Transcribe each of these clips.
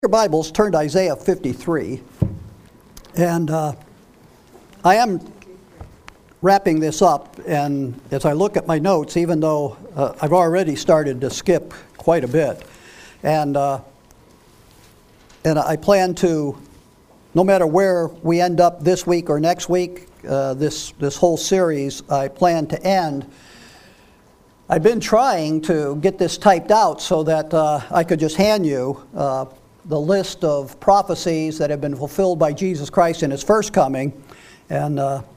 Your Bibles, turn to Isaiah 53, and I am wrapping this up, and as I look at my notes, even though I've already started to skip quite a bit, and I plan to, no matter where we end up this week or next week, this whole series, I plan to end. I've been trying to get this typed out so that I could just hand you the list of prophecies that have been fulfilled by Jesus Christ in His first coming, and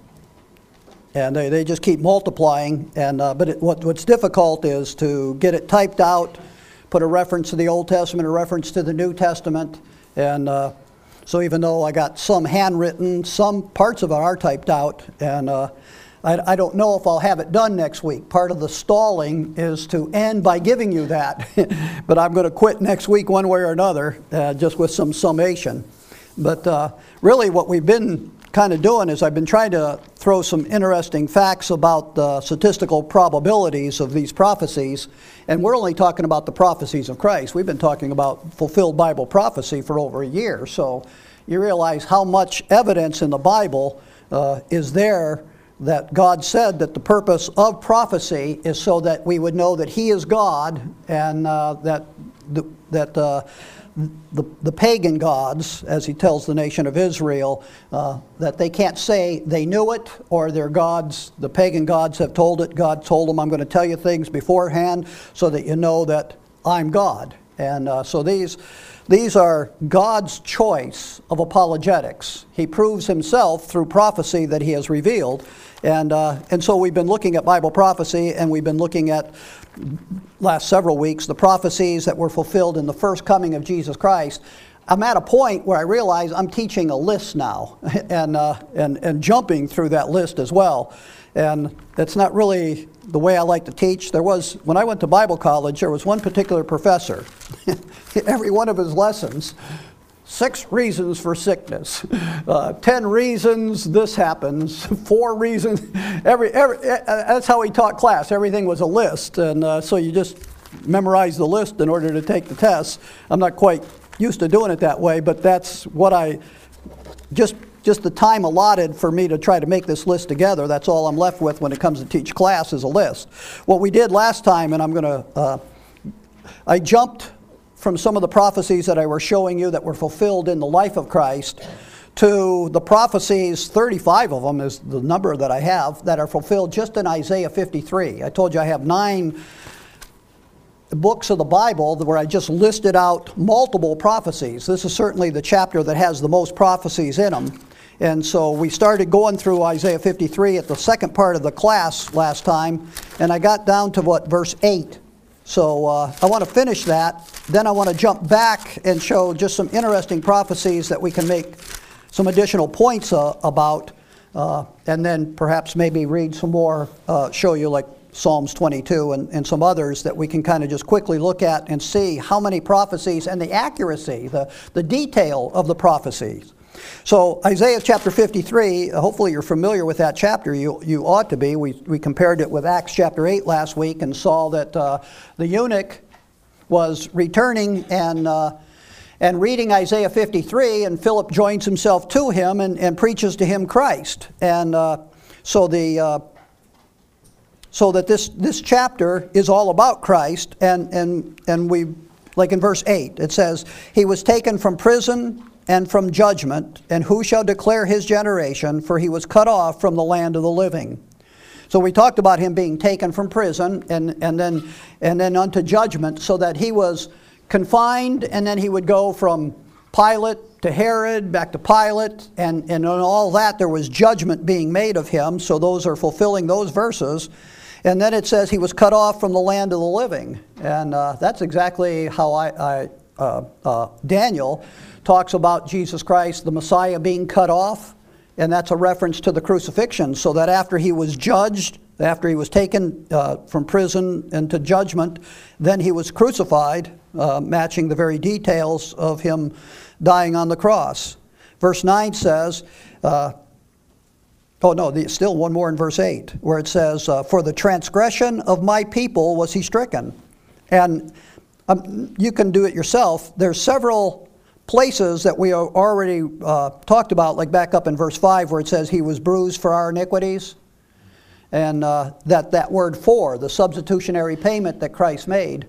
they just keep multiplying. But what's difficult is to get it typed out, put a reference to the Old Testament, a reference to the New Testament, and so even though I got some handwritten, some parts of it are typed out, and I don't know if I'll have it done next week. Part of the stalling is to end by giving you that. But I'm going to quit next week one way or another, just with some summation. But really what we've been kind of doing is I've been trying to throw some interesting facts about the statistical probabilities of these prophecies. And we're only talking about the prophecies of Christ. We've been talking about fulfilled Bible prophecy for over a year. So you realize how much evidence in the Bible is there that God said that the purpose of prophecy is so that we would know that He is God, and that the pagan gods, as He tells the nation of Israel, that they can't say they knew it or their gods, the pagan gods have told it. God told them, I'm going to tell you things beforehand so that you know that I'm God. And so these are God's choice of apologetics. He proves Himself through prophecy that He has revealed. And so we've been looking at Bible prophecy, and we've been looking at, last several weeks, the prophecies that were fulfilled in the first coming of Jesus Christ. I'm at a point where I realize I'm teaching a list now, and jumping through that list as well. And that's not really the way I like to teach. When I went to Bible college, there was one particular professor. Every one of his lessons, 6 reasons for sickness, 10 reasons this happens, 4 reasons. That's how he taught class. Everything was a list, and so you just memorize the list in order to take the test. I'm not quite used to doing it that way, but that's what just the time allotted for me to try to make this list together. That's all I'm left with when it comes to teach class, is a list. What we did last time, and I jumped from some of the prophecies that I was showing you that were fulfilled in the life of Christ to the prophecies, 35 of them is the number that I have, that are fulfilled just in Isaiah 53. I told you I have 9 books of the Bible where I just listed out multiple prophecies. This is certainly the chapter that has the most prophecies in them. And so we started going through Isaiah 53 at the second part of the class last time, and I got down to verse 8. So I want to finish that. Then I want to jump back and show just some interesting prophecies that we can make some additional points about, and then perhaps maybe read some more, show you like Psalms 22 and some others that we can kind of just quickly look at and see how many prophecies and the accuracy, the detail of the prophecies. So Isaiah chapter 53, hopefully you're familiar with that chapter. You ought to be. We compared it with Acts chapter 8 last week and saw that the eunuch was returning and reading Isaiah 53, and Philip joins himself to him and preaches to him Christ. And so that this chapter is all about Christ, and we, like in verse 8, it says, He was taken from prison and from judgment, and who shall declare His generation? For He was cut off from the land of the living. So we talked about Him being taken from prison and then unto judgment, so that He was confined, and then He would go from Pilate to Herod, back to Pilate, and in all that there was judgment being made of Him. So those are fulfilling those verses. And then it says He was cut off from the land of the living. And that's exactly how Daniel talks about Jesus Christ, the Messiah, being cut off. And that's a reference to the crucifixion. So that after He was judged, after He was taken from prison into judgment, then He was crucified, matching the very details of Him dying on the cross. Verse 9 says, still one more in verse 8, where it says, For the transgression of my people was He stricken. And you can do it yourself. There's several places that we already talked about, like back up in verse 5 where it says he was bruised for our iniquities. And that word for, the substitutionary payment that Christ made.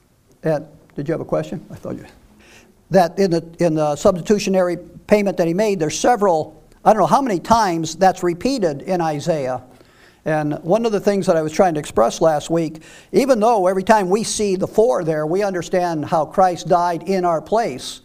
Did you have a question? I thought you... That in the substitutionary payment that he made, there's several, I don't know how many times that's repeated in Isaiah. And one of the things that I was trying to express last week, even though every time we see the for there, we understand how Christ died in our place.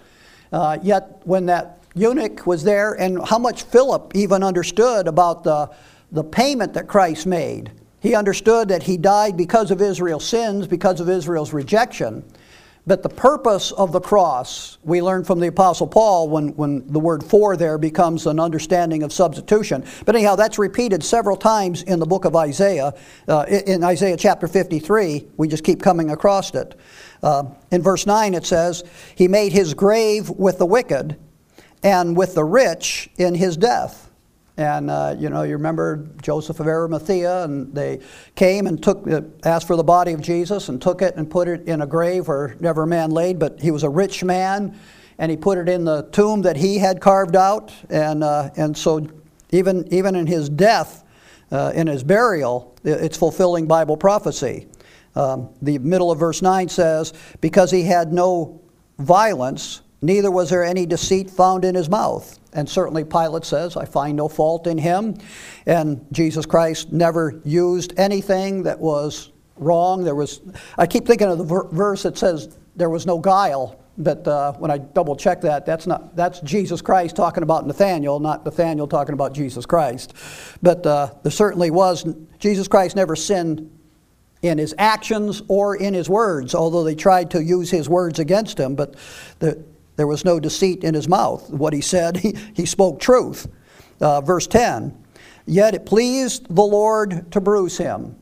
Yet when that eunuch was there, and how much Philip even understood about the payment that Christ made. He understood that he died because of Israel's sins, because of Israel's rejection. But the purpose of the cross, we learn from the Apostle Paul when the word for there becomes an understanding of substitution. But anyhow, that's repeated several times in the book of Isaiah. In Isaiah chapter 53, we just keep coming across it. In verse 9 it says, he made his grave with the wicked and with the rich in his death. And, you remember Joseph of Arimathea, and they came and asked for the body of Jesus and took it and put it in a grave where never man laid, but he was a rich man, and he put it in the tomb that he had carved out. And so even in his death, in his burial, it's fulfilling Bible prophecy. The middle of verse 9 says, because he had no violence, neither was there any deceit found in his mouth. And certainly Pilate says, I find no fault in him. And Jesus Christ never used anything that was wrong. I keep thinking of the verse that says there was no guile. But when I double check that's Jesus Christ talking about Nathanael, not Nathanael talking about Jesus Christ. But there certainly was, Jesus Christ never sinned in his actions or in his words, although they tried to use his words against him. But there was no deceit in his mouth. What he said, he spoke truth. Verse 10, yet it pleased the Lord to bruise him.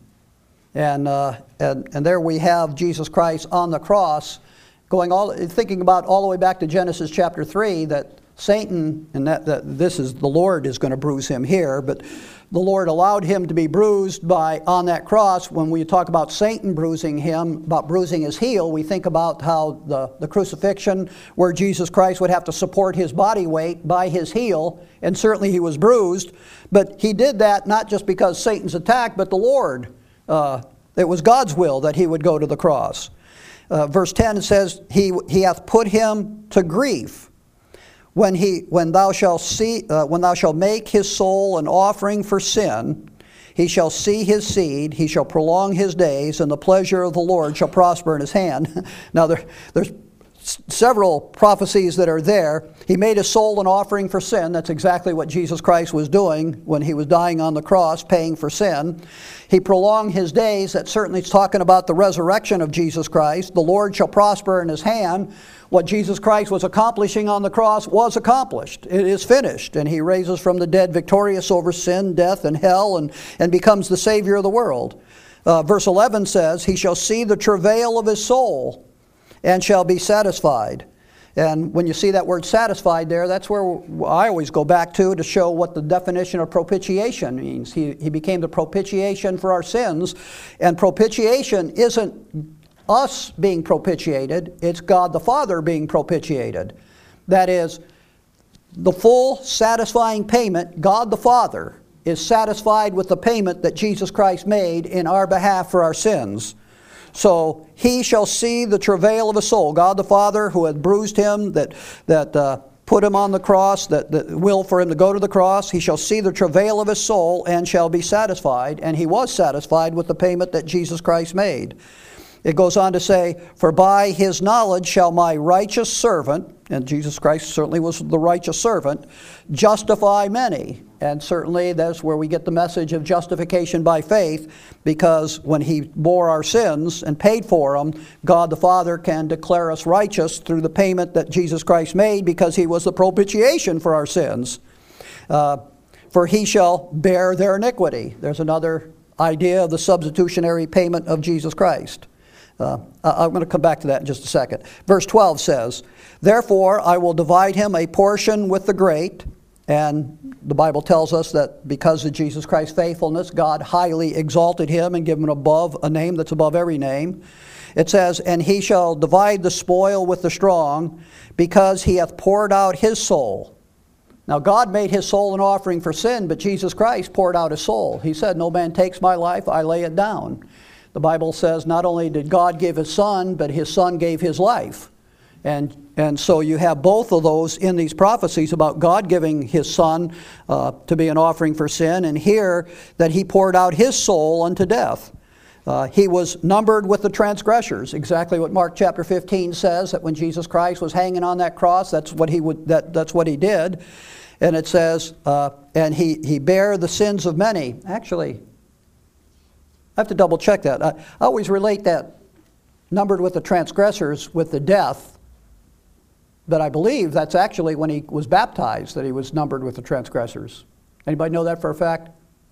And there we have Jesus Christ on the cross, thinking about all the way back to Genesis chapter 3, that Satan, and that this is the Lord is going to bruise him here, but the Lord allowed him to be bruised on that cross. When we talk about Satan bruising him, about bruising his heel, we think about how the crucifixion, where Jesus Christ would have to support his body weight by his heel, and certainly he was bruised. But he did that not just because Satan's attack, but the Lord. It was God's will that he would go to the cross. Verse 10 says, he hath put him to grief. When thou shalt make his soul an offering for sin, he shall see his seed, he shall prolong his days, and the pleasure of the Lord shall prosper in his hand. Now there's several prophecies that are there. He made his soul an offering for sin. That's exactly what Jesus Christ was doing when he was dying on the cross, paying for sin. He prolonged his days. That certainly is talking about the resurrection of Jesus Christ. The Lord shall prosper in his hand. What Jesus Christ was accomplishing on the cross was accomplished. It is finished. And he raises from the dead victorious over sin, death, and hell, and becomes the Savior of the world. Verse 11 says, he shall see the travail of his soul and shall be satisfied. And when you see that word satisfied there, that's where I always go back to show what the definition of propitiation means. He became the propitiation for our sins. And propitiation isn't us being propitiated, it's God the Father being propitiated. That is, the full satisfying payment, God the Father is satisfied with the payment that Jesus Christ made in our behalf for our sins. So he shall see the travail of his soul. God the Father, who had bruised him, that put him on the cross, that will for him to go to the cross, he shall see the travail of his soul and shall be satisfied. And he was satisfied with the payment that Jesus Christ made. It goes on to say, for by his knowledge shall my righteous servant, and Jesus Christ certainly was the righteous servant, justify many. And certainly that's where we get the message of justification by faith, because when he bore our sins and paid for them, God the Father can declare us righteous through the payment that Jesus Christ made, because he was the propitiation for our sins. For he shall bear their iniquity. There's another idea of the substitutionary payment of Jesus Christ. I'm going to come back to that in just a second. Verse 12 says, therefore I will divide him a portion with the great. And the Bible tells us that because of Jesus Christ's faithfulness, God highly exalted him and given him a name that's above every name. it says, and he shall divide the spoil with the strong, because he hath poured out his soul. Now God made his soul an offering for sin, but Jesus Christ poured out his soul. He said, no man takes my life, I lay it down. The Bible says not only did God give his son, but his son gave his life. And so you have both of those in these prophecies about God giving his son to be an offering for sin, and here that he poured out his soul unto death. He was numbered with the transgressors, exactly what Mark chapter 15 says, that when Jesus Christ was hanging on that cross, that's what he did. And it says, and he bare the sins of many. Actually, I have to double check that. I always relate that numbered with the transgressors with the death. But I believe that's actually when he was baptized, that he was numbered with the transgressors. Anybody know that for a fact?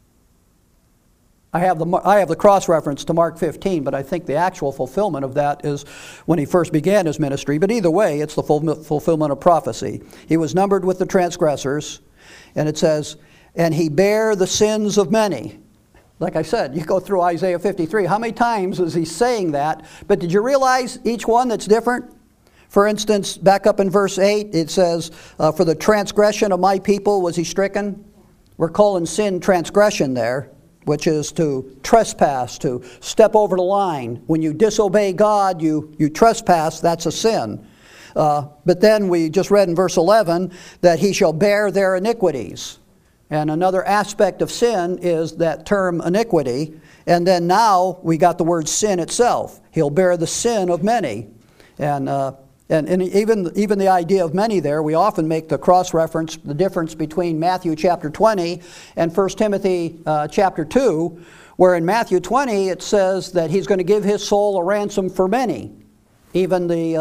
I have the cross-reference to Mark 15, but I think the actual fulfillment of that is when he first began his ministry. But either way, it's the fulfillment of prophecy. He was numbered with the transgressors, and it says, and he bare the sins of many. Like I said, you go through Isaiah 53. How many times is he saying that? But did you realize each one that's different? For instance, back up in verse 8, it says, for the transgression of my people was he stricken. We're calling sin transgression there, which is to trespass, to step over the line. When you disobey God, you trespass, that's a sin. But then we just read in verse 11 that he shall bear their iniquities. And another aspect of sin is that term iniquity. And then now we got the word sin itself. He'll bear the sin of many. And even the idea of many there, we often make the cross-reference, the difference between Matthew chapter 20 and 1 Timothy chapter 2, where in Matthew 20 it says that he's going to give his soul a ransom for many. Even the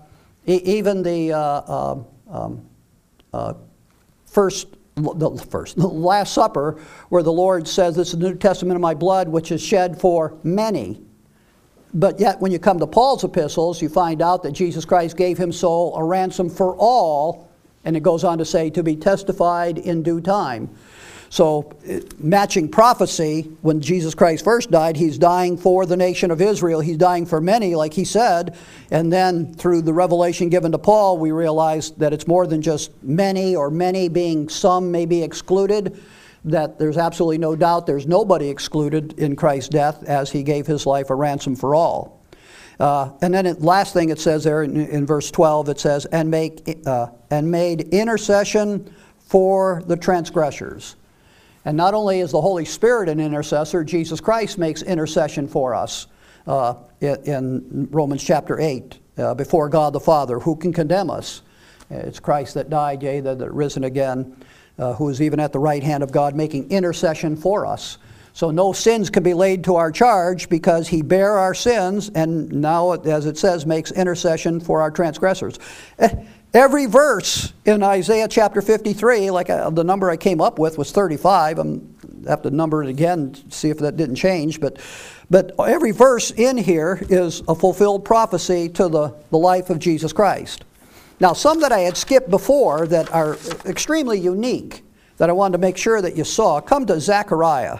Last Supper, where the Lord says, this is the New Testament of my blood, which is shed for many. But yet when you come to Paul's epistles, you find out that Jesus Christ gave his soul a ransom for all, and it goes on to say, to be testified in due time. So matching prophecy, when Jesus Christ first died, he's dying for the nation of Israel. He's dying for many, like he said. And then through the revelation given to Paul, we realize that it's more than just many, or many being some may be excluded, that there's absolutely no doubt there's nobody excluded in Christ's death, as he gave his life a ransom for all. And then the last thing it says there in verse 12, it says, and made intercession for the transgressors. And not only is the Holy Spirit an intercessor, Jesus Christ makes intercession for us in Romans chapter 8, before God the Father. Who can condemn us? It's Christ that died, yea, that risen again, who is even at the right hand of God, making intercession for us. So no sins can be laid to our charge, because he bare our sins, and now, as it says, makes intercession for our transgressors. Every verse in Isaiah chapter 53, like the number I came up with was 35. I'm have to number it again, see if that didn't change. But every verse in here is a fulfilled prophecy to the life of Jesus Christ. Now, some that I had skipped before that are extremely unique, that I wanted to make sure that you saw, come to Zechariah.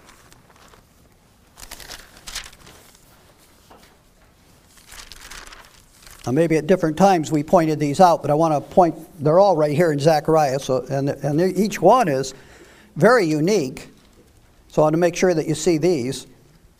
Now, maybe at different times we pointed these out, but I want to point, they're all right here in Zechariah, and each one is very unique. So I want to make sure that you see these.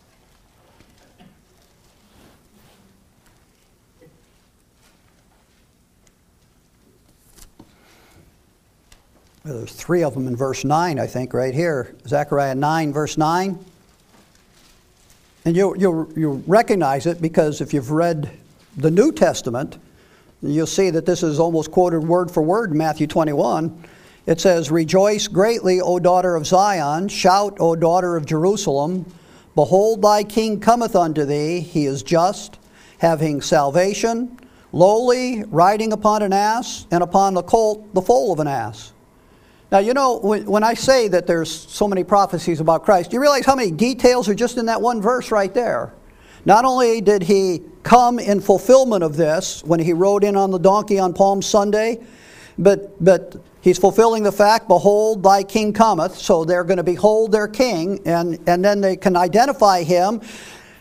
There's three of them in verse 9, I think, right here. Zechariah 9, verse 9. And you'll recognize it, because if you've read the New Testament, you'll see that this is almost quoted word for word in Matthew 21. It says, "Rejoice greatly, O daughter of Zion. Shout, O daughter of Jerusalem. Behold, thy king cometh unto thee. He is just, having salvation, lowly, riding upon an ass, and upon the colt, the foal of an ass." Now, you know, when I say that there's so many prophecies about Christ, do you realize how many details are just in that one verse right there? Not only did he come in fulfillment of this when he rode in on the donkey on Palm Sunday, but he's fulfilling the fact, "Behold, thy king cometh." So they're going to behold their king, and then they can identify him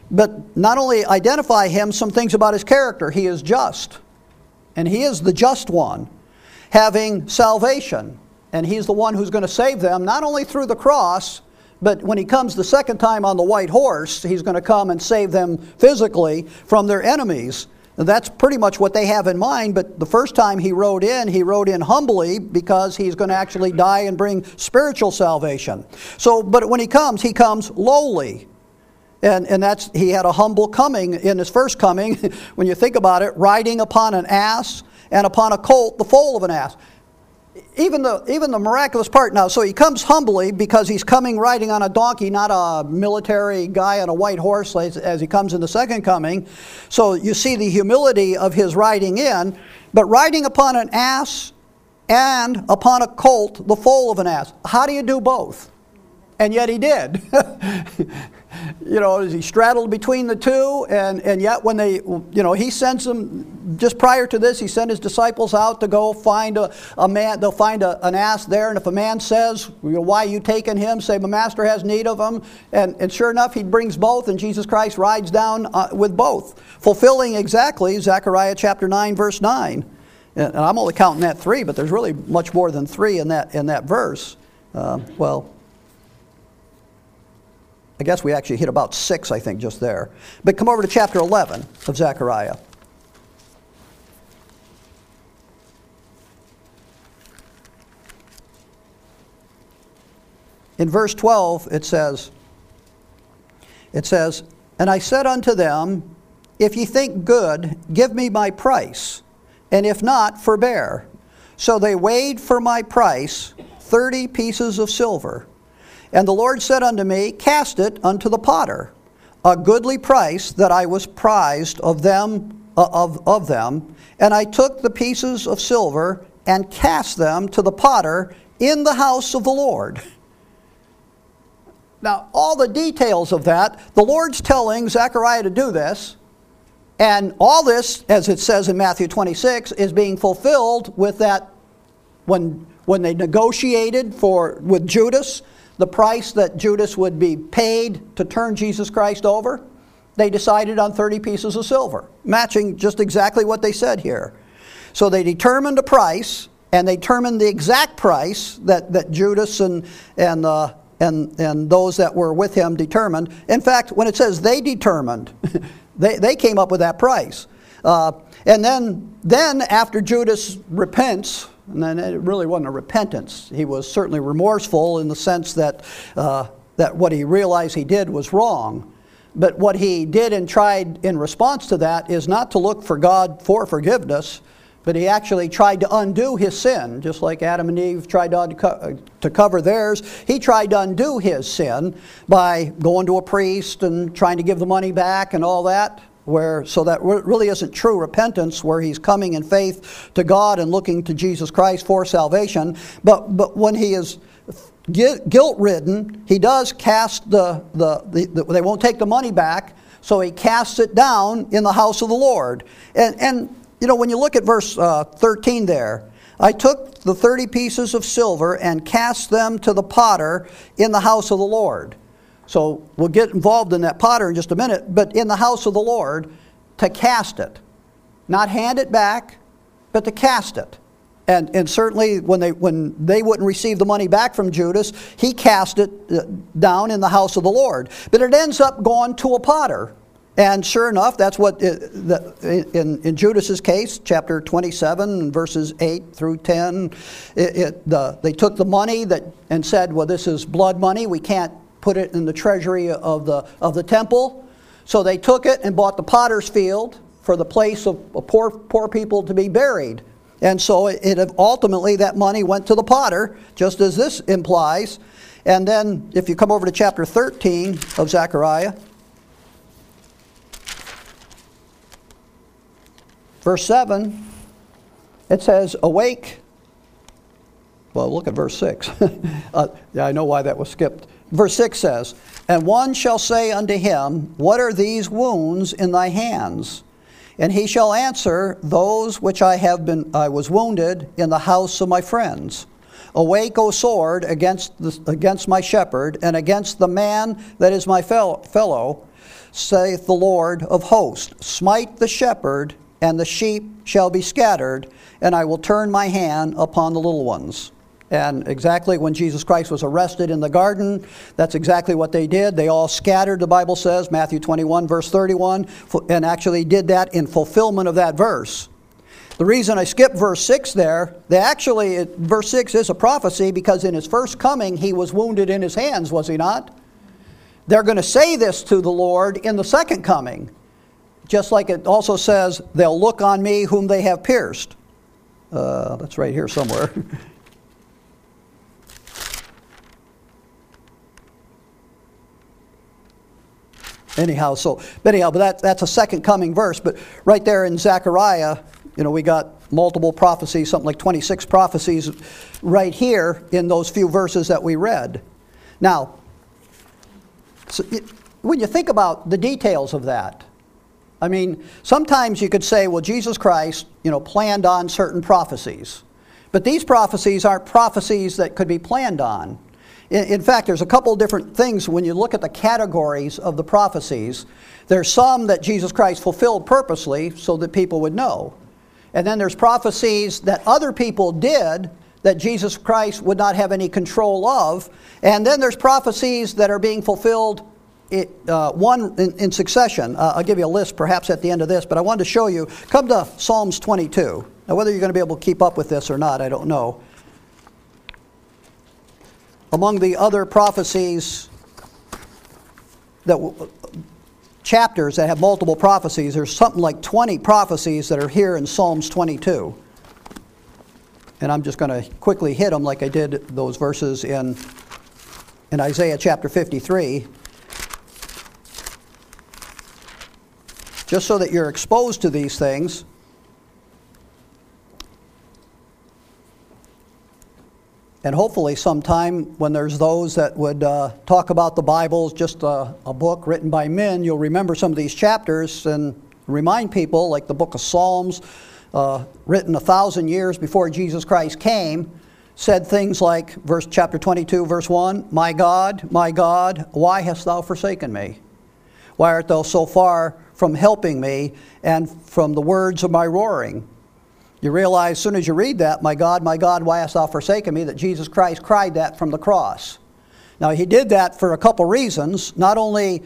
But not only identify him, some things about his character. He is just, and he is the just one, having salvation. And he's the one who's going to save them, not only through the cross, but when he comes the second time on the white horse, he's going to come and save them physically from their enemies. And that's pretty much what they have in mind. But the first time he rode in humbly because he's going to actually die and bring spiritual salvation. So, but when he comes lowly. And that's, he had a humble coming in his first coming. When you think about it, riding upon an ass and upon a colt, the foal of an ass. Even the miraculous part now, so he comes humbly because he's coming riding on a donkey, not a military guy on a white horse as he comes in the second coming. So you see the humility of his riding in, but riding upon an ass and upon a colt, the foal of an ass. How do you do both? And yet he did. You know, he straddled between the two, and yet when they, you know, he sends them, just prior to this, he sent his disciples out to go find a man. They'll find an ass there, and if a man says, you know, why are you taking him? Say, my master has need of him. And sure enough, he brings both, and Jesus Christ rides down with both, fulfilling exactly Zechariah chapter 9, verse 9. And I'm only counting that 3, but there's really much more than 3 in that verse. Well, I guess we actually hit about 6, I think, just there. But come over to chapter 11 of Zechariah. In verse 12, it says, And I said unto them, If ye think good, give me my price, and if not, forbear. So they weighed for my price 30 pieces of silver. And the Lord said unto me, Cast it unto the potter, a goodly price that I was prized of them. And I took the pieces of silver and cast them to the potter in the house of the Lord. Now, all the details of that, the Lord's telling Zechariah to do this. And all this, as it says in Matthew 26, is being fulfilled with that when they negotiated with Judas, the price that Judas would be paid to turn Jesus Christ over, they decided on 30 pieces of silver, matching just exactly what they said here. So they determined a price, and they determined the exact price that Judas and those that were with him determined. In fact, when it says they determined, they came up with that price. And then after Judas repents, and then it really wasn't a repentance. He was certainly remorseful in the sense that what he realized he did was wrong. But what he did and tried in response to that is not to look for God for forgiveness, but he actually tried to undo his sin. Just like Adam and Eve tried to cover theirs, he tried to undo his sin by going to a priest and trying to give the money back and all that. So that really isn't true repentance, where he's coming in faith to God and looking to Jesus Christ for salvation. But when he is guilt-ridden, he does cast they won't take the money back, so he casts it down in the house of the Lord. And you know, when you look at verse 13 there, I took the 30 pieces of silver and cast them to the potter in the house of the Lord. So we'll get involved in that potter in just a minute, but in the house of the Lord, to cast it. Not hand it back, but to cast it. And certainly when they wouldn't receive the money back from Judas, he cast it down in the house of the Lord. But it ends up going to a potter. And sure enough, that's what, in Judas's case, chapter 27, verses 8 through 10, they took the money and said, well, this is blood money, we can't put it in the treasury of the temple. So they took it and bought the potter's field for the place of poor people to be buried. And so ultimately that money went to the potter, just as this implies. And then if you come over to chapter 13 of Zechariah, verse 7, it says, Awake. Well, look at verse 6. Yeah, I know why that was skipped. Verse 6 says, And one shall say unto him, What are these wounds in thy hands? And he shall answer, Those which I was wounded in the house of my friends. Awake, O sword, against my shepherd, and against the man that is my fellow. saith the Lord of hosts, smite the shepherd, and the sheep shall be scattered, and I will turn my hand upon the little ones. And exactly when Jesus Christ was arrested in the garden, that's exactly what they did. They all scattered, the Bible says, Matthew 21, verse 31, and actually did that in fulfillment of that verse. The reason I skipped verse 6 there, verse 6 is a prophecy because in his first coming he was wounded in his hands, was he not? They're going to say this to the Lord in the second coming. Just like it also says, they'll look on me whom they have pierced. That's right here somewhere. But that's a second coming verse. But right there in Zechariah, we got multiple prophecies, something like 26 prophecies right here in those few verses that we read. Now, when you think about the details of that, I mean, sometimes you could say, well, Jesus Christ, planned on certain prophecies. But these prophecies aren't prophecies that could be planned on. In fact, there's a couple of different things when you look at the categories of the prophecies. There's some that Jesus Christ fulfilled purposely so that people would know. And then there's prophecies that other people did that Jesus Christ would not have any control of. And then there's prophecies that are being fulfilled one in succession. I'll give you a list perhaps at the end of this, but I wanted to show you. Come to Psalms 22. Now, whether you're going to be able to keep up with this or not, I don't know. Among the other prophecies, chapters that have multiple prophecies, there's something like 20 prophecies that are here in Psalms 22. And I'm just going to quickly hit them like I did those verses in Isaiah chapter 53. Just so that you're exposed to these things. And hopefully sometime when there's those that would talk about the Bible, just a book written by men, you'll remember some of these chapters and remind people, like the book of Psalms, written 1,000 years before Jesus Christ came, said things like, chapter 22, verse 1, my God, why hast thou forsaken me? Why art thou so far from helping me and from the words of my roaring? You realize as soon as you read that, my God, why hast thou forsaken me, that Jesus Christ cried that from the cross. Now, he did that for a couple reasons. Not only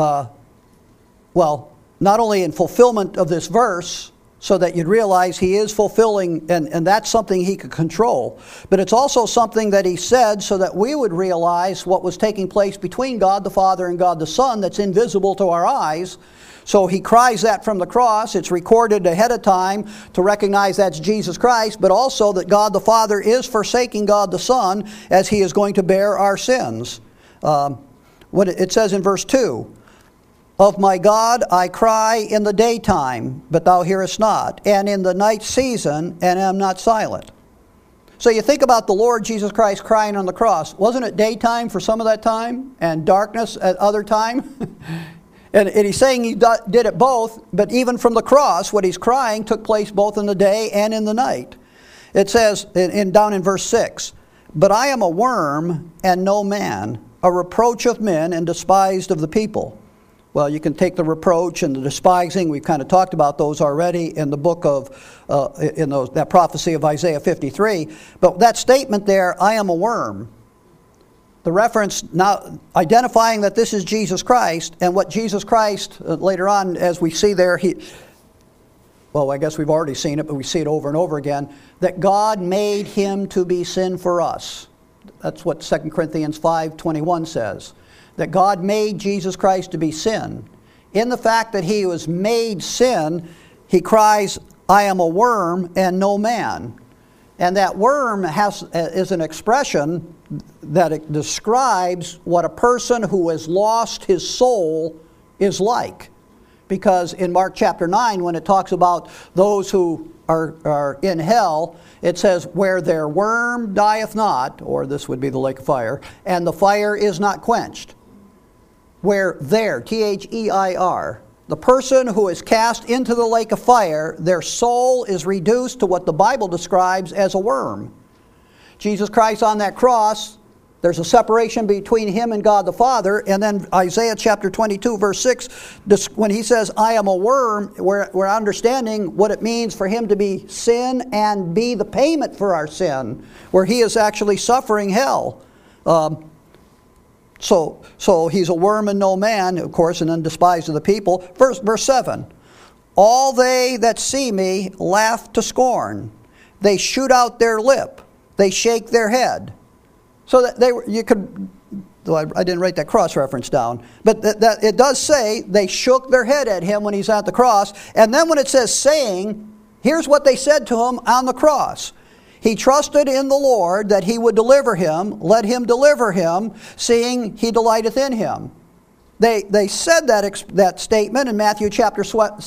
in fulfillment of this verse, so that you'd realize he is fulfilling, and that's something he could control. But it's also something that he said so that we would realize what was taking place between God the Father and God the Son that's invisible to our eyes. So he cries that from the cross. It's recorded ahead of time to recognize that's Jesus Christ, but also that God the Father is forsaking God the Son as he is going to bear our sins. What it says in verse 2, of my God I cry in the daytime, but thou hearest not, and in the night season, and am not silent. So you think about the Lord Jesus Christ crying on the cross. Wasn't it daytime for some of that time, and darkness at other time? And he's saying he did it both, but even from the cross, what he's crying took place both in the day and in the night. It says, down in verse 6, but I am a worm and no man, a reproach of men and despised of the people. Well, you can take the reproach and the despising. We've kind of talked about those already in the book of, that prophecy of Isaiah 53. But that statement there, I am a worm. The reference now identifying that this is Jesus Christ, and what Jesus Christ, later on, as we see there, I guess we've already seen it, but we see it over and over again, that God made him to be sin for us. That's what 2 Corinthians 5:21 says. That God made Jesus Christ to be sin. In the fact that he was made sin, he cries, I am a worm and no man. And that worm is an expression that it describes what a person who has lost his soul is like. Because in Mark chapter 9, when it talks about those who are in hell, it says, where their worm dieth not, or this would be the lake of fire, and the fire is not quenched. Where there, T-H-E-I-R, the person who is cast into the lake of fire, their soul is reduced to what the Bible describes as a worm. Jesus Christ on that cross There's a separation between him and God the Father. And then Isaiah chapter 22, verse 6, when he says, I am a worm, we're understanding what it means for him to be sin and be the payment for our sin, where he is actually suffering hell. So he's a worm and no man, of course, and then despised of the people. Verse 7, all they that see me laugh to scorn. They shoot out their lip. They shake their head. So that you could, though I didn't write that cross reference down, but that it does say they shook their head at him when he's at the cross. And then when it says saying, here's what they said to him on the cross. He trusted in the Lord that he would deliver him. Let him deliver him, seeing he delighteth in him. They said that statement in Matthew chapter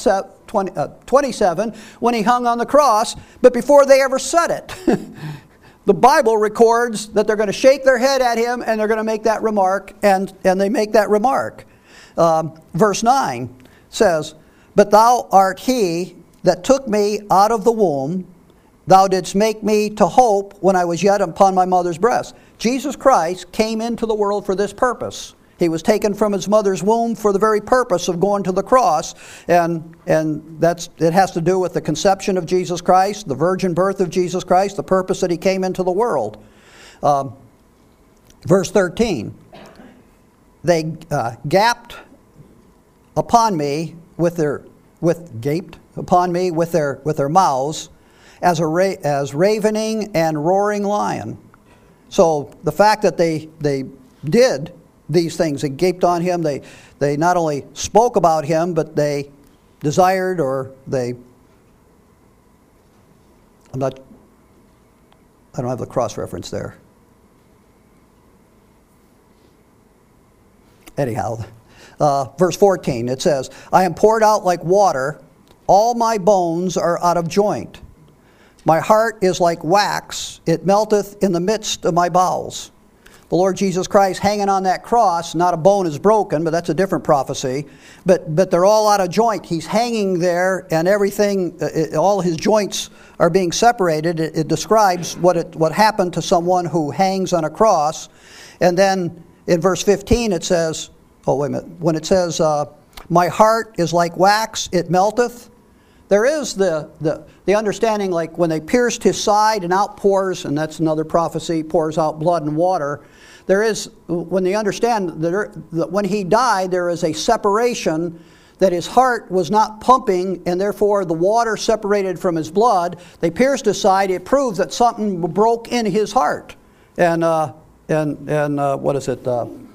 27 when he hung on the cross, but before they ever said it. The Bible records that they're going to shake their head at him and they're going to make that remark, and they make that remark. Verse 9 says, but thou art he that took me out of the womb. Thou didst make me to hope when I was yet upon my mother's breast. Jesus Christ came into the world for this purpose. He was taken from his mother's womb for the very purpose of going to the cross. And it has to do with the conception of Jesus Christ, the virgin birth of Jesus Christ, the purpose that he came into the world. Verse 13, they gaped upon me with their mouths as ravening and roaring lion. So the fact that they did these things, they gaped on him, they not only spoke about him, but they desired, or I don't have the cross reference there. Anyhow, verse 14, it says, I am poured out like water, all my bones are out of joint. My heart is like wax, it melteth in the midst of my bowels. The Lord Jesus Christ hanging on that cross, not a bone is broken, but that's a different prophecy. But they're all out of joint. He's hanging there, and everything, all his joints are being separated. It describes what happened to someone who hangs on a cross. And then in verse 15 it says, oh wait a minute, when it says, my heart is like wax, it melteth. There is the understanding, like when they pierced his side and outpours, and that's another prophecy, pours out blood and water. There is, when they understand that when he died, there is a separation, that his heart was not pumping, and therefore the water separated from his blood. They pierced his side. It proves that something broke in his heart. And what is it?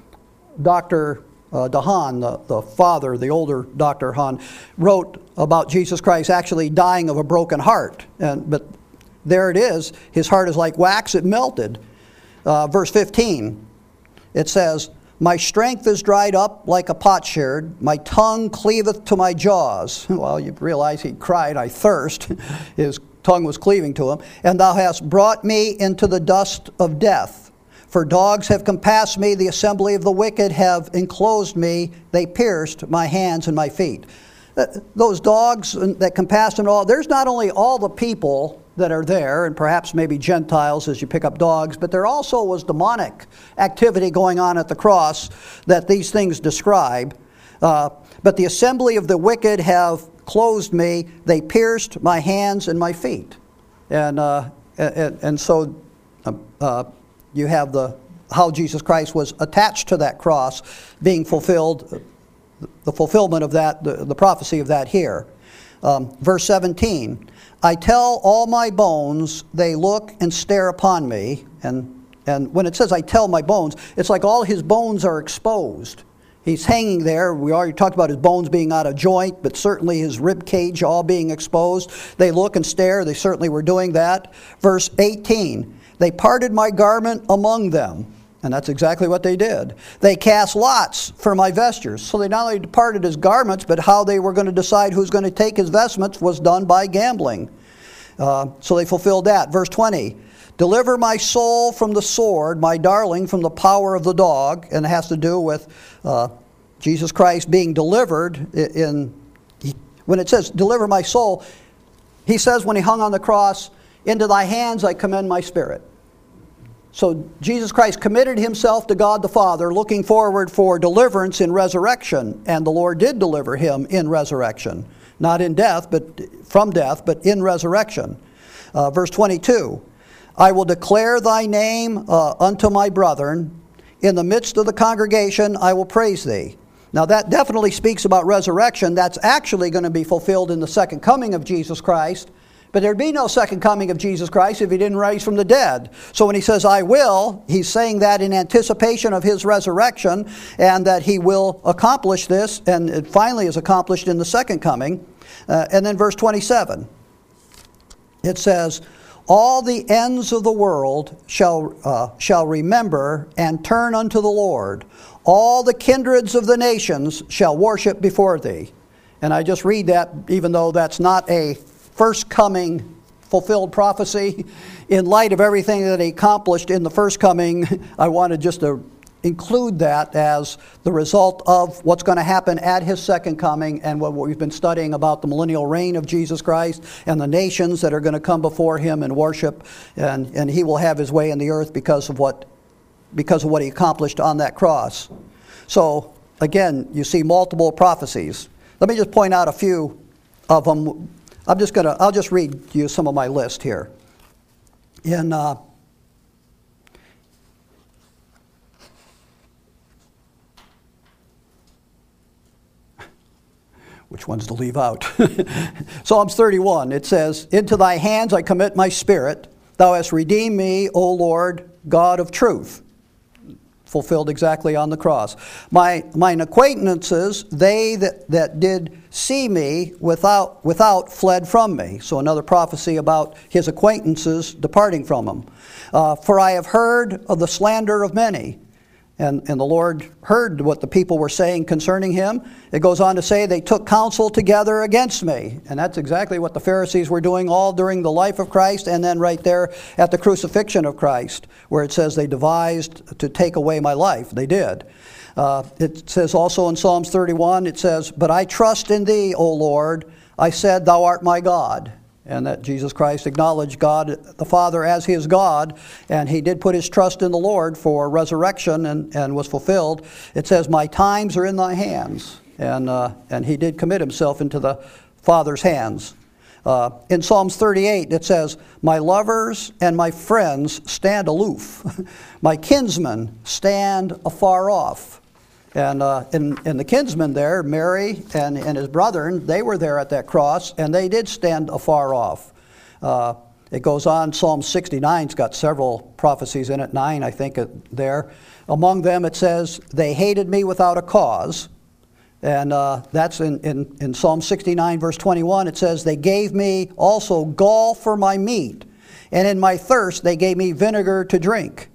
Dr. DeHaan, the father, the older Dr. Hahn, wrote about Jesus Christ actually dying of a broken heart. But there it is. His heart is like wax, it melted. Verse 15, it says, my strength is dried up like a potsherd. My tongue cleaveth to my jaws. Well, you realize he cried, I thirst. His tongue was cleaving to him. And thou hast brought me into the dust of death. For dogs have compassed me, the assembly of the wicked have enclosed me. They pierced my hands and my feet. Those dogs that compassed him, there's not only all the people that are there, and perhaps maybe Gentiles as you pick up dogs, but there also was demonic activity going on at the cross that these things describe. But the assembly of the wicked have closed me. They pierced my hands and my feet. And so you have how Jesus Christ was attached to that cross being fulfilled, the fulfillment of that, the prophecy of that here. Verse 17, I tell all my bones, they look and stare upon me. And when it says I tell my bones, it's like all his bones are exposed. He's hanging there. We already talked about his bones being out of joint, but certainly his rib cage all being exposed. They look and stare. They certainly were doing that. Verse 18, they parted my garment among them. And that's exactly what they did. They cast lots for my vestures. So they not only departed his garments, but how they were going to decide who's going to take his vestments was done by gambling. So they fulfilled that. Verse 20, deliver my soul from the sword, my darling from the power of the dog. And it has to do with Jesus Christ being delivered. When it says deliver my soul, he says when he hung on the cross, into thy hands I commend my spirit. So Jesus Christ committed himself to God the Father, looking forward for deliverance in resurrection, and the Lord did deliver him in resurrection. Not in death, but from death, but in resurrection. Verse 22, I will declare thy name unto my brethren. In the midst of the congregation I will praise thee. Now that definitely speaks about resurrection. That's actually going to be fulfilled in the second coming of Jesus Christ. But there'd be no second coming of Jesus Christ if he didn't rise from the dead. So when he says, I will, he's saying that in anticipation of his resurrection, and that he will accomplish this, and it finally is accomplished in the second coming. And then verse 27, it says, all the ends of the world shall remember and turn unto the Lord. All the kindreds of the nations shall worship before thee. And I just read that, even though that's not a first coming fulfilled prophecy. In light of everything that he accomplished in the first coming, I wanted just to include that as the result of what's going to happen at his second coming, and what we've been studying about the millennial reign of Jesus Christ and the nations that are going to come before him and worship, and he will have his way in the earth because of what he accomplished on that cross. So again, you see multiple prophecies. Let me just point out a few of them. I'll just read you some of my list here. In which ones to leave out? Psalms 31, it says, into thy hands I commit my spirit. Thou hast redeemed me, O Lord, God of truth. Fulfilled exactly on the cross. Mine acquaintances, they that did see me without fled from me. So another prophecy about his acquaintances departing from him. For I have heard of the slander of many. And the Lord heard what the people were saying concerning him. It goes on to say, they took counsel together against me. And that's exactly what the Pharisees were doing all during the life of Christ, and then right there at the crucifixion of Christ, where it says they devised to take away my life. They did. It says also in Psalms 31, it says, but I trust in thee, O Lord. I said, thou art my God. And that Jesus Christ acknowledged God the Father as his God, and he did put his trust in the Lord for resurrection, and was fulfilled. It says, my times are in thy hands, and he did commit himself into the Father's hands. In Psalms 38, it says, my lovers and my friends stand aloof. My kinsmen stand afar off. And in the kinsmen there, Mary and his brethren, they were there at that cross, and they did stand afar off. It goes on, Psalm 69's got several prophecies in it, 9 I think there. Among them it says, they hated me without a cause. And that's in Psalm 69 verse 21, it says, they gave me also gall for my meat, and in my thirst they gave me vinegar to drink.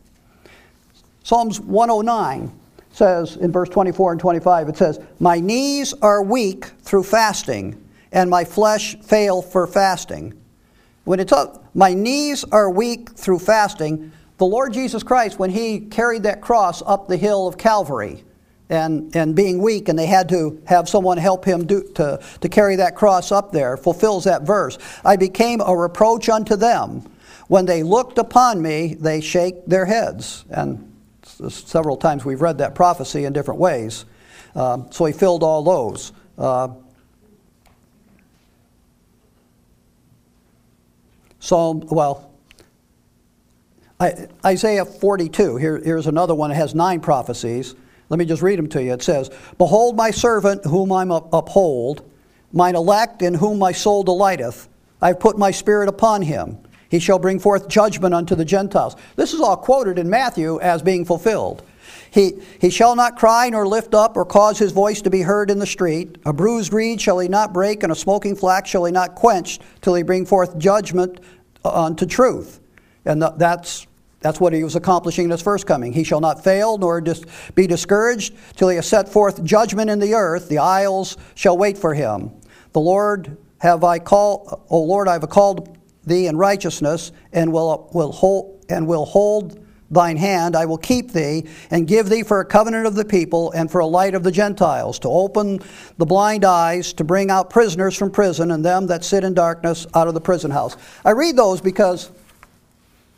Psalms 109. Says in verse 24 and 25, it says, my knees are weak through fasting, and my flesh fail for fasting. When it's up, my knees are weak through fasting, the Lord Jesus Christ, when he carried that cross up the hill of Calvary, and being weak, and they had to have someone help him to carry that cross up there, fulfills that verse. I became a reproach unto them. When they looked upon me, they shake their heads. And several times we've read that prophecy in different ways. So he filled all those. Isaiah 42, here's another one that has 9 prophecies. Let me just read them to you. It says, behold my servant whom I uphold, mine elect in whom my soul delighteth. I have put my spirit upon him. He shall bring forth judgment unto the Gentiles. This is all quoted in Matthew as being fulfilled. He shall not cry nor lift up or cause his voice to be heard in the street. A bruised reed shall he not break, and a smoking flax shall he not quench, till he bring forth judgment unto truth. And that's what he was accomplishing in his first coming. He shall not fail nor be discouraged till he has set forth judgment in the earth. The isles shall wait for him. The Lord have I called, O Lord, I have called thee in righteousness, and will hold thine hand. I will keep thee, and give thee for a covenant of the people, and for a light of the Gentiles, to open the blind eyes, to bring out prisoners from prison, and them that sit in darkness out of the prison house. I read those because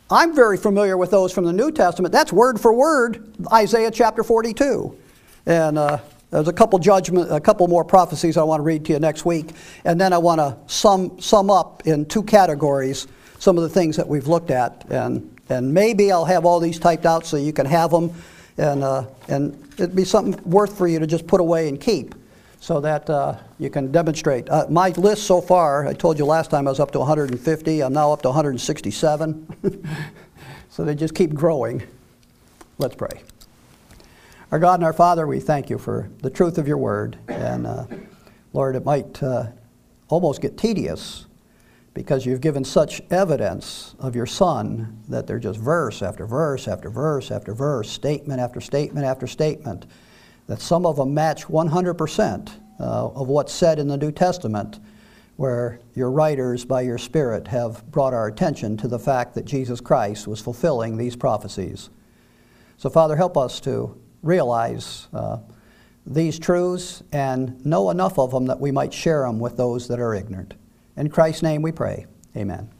I'm very familiar with those from the New Testament. That's word for word, Isaiah chapter 42. And there's a couple more prophecies I want to read to you next week. And then I want to sum up in two categories some of the things that we've looked at. And maybe I'll have all these typed out so you can have them. And it'd be something worth for you to just put away and keep so that you can demonstrate. My list so far, I told you last time I was up to 150. I'm now up to 167. So they just keep growing. Let's pray. Our God and our Father, we thank you for the truth of your word. And Lord, it might almost get tedious because you've given such evidence of your Son that they're just verse after verse after verse after verse, statement after statement after statement, that some of them match 100% of what's said in the New Testament, where your writers, by your Spirit, have brought our attention to the fact that Jesus Christ was fulfilling these prophecies. So, Father, help us to realize these truths and know enough of them that we might share them with those that are ignorant. In Christ's name we pray. Amen.